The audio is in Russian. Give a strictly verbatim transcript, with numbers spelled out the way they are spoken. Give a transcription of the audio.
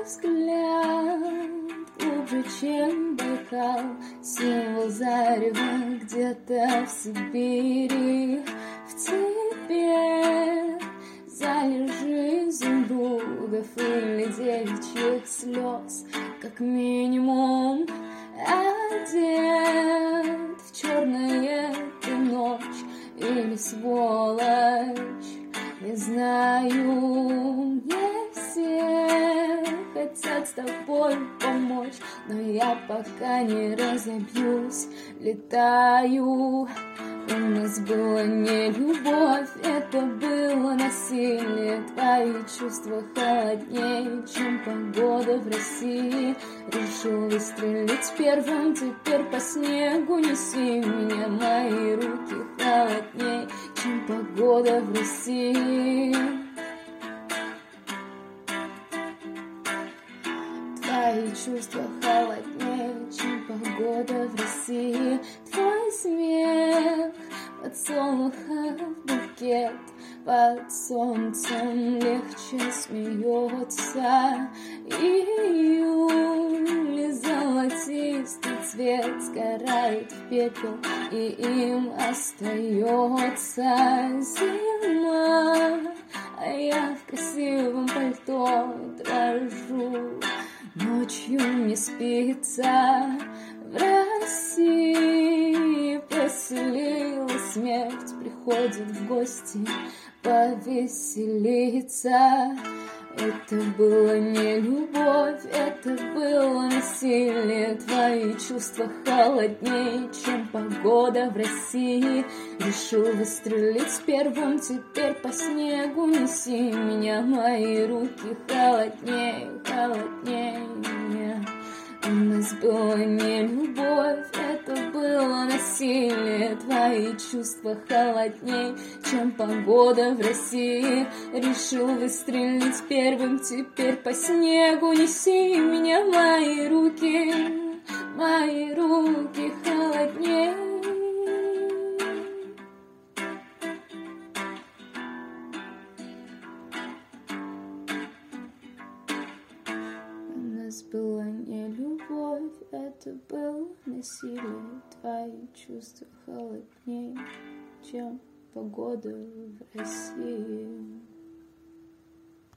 взгляд глубже, чем Байкал, символ зарева где-то в Сибири. В тебе залежи изумрудов или девичьих слез, как минимум одет в черное ты ночь или сволочь. Не знаю, мне все хотят с тобой помочь, но я пока не разобьюсь, летаю. У нас была не любовь, это было насилие. Твои чувства холоднее, чем погода в России. Решил выстрелить первым, теперь по снегу неси меня. Мои руки холоднее, чем погода в России. Твои чувства холоднее, чем погода в России. Твой смех подсолнухов букет, под солнцем легче смеется. Июль золотистый цвет сгорает в пепел, и им остается зима. А я в красивом пальто дрожу, ночью не спится. В России поселилась смерть, приходит в гости повеселиться. Это было не любовь, это было насилие. Твои чувства холоднее, чем погода в России. Решил выстрелить первым, теперь по снегу неси меня. Мои руки холоднее, холоднее. У нас была не любовь, это было насилие. Твои чувства холодней, чем погода в России. Решил выстрелить первым, теперь по снегу неси меня. Мои руки, мои руки холодней. У нас была не любовь, это было насилие. Твои чувства холоднее, чем погода в России.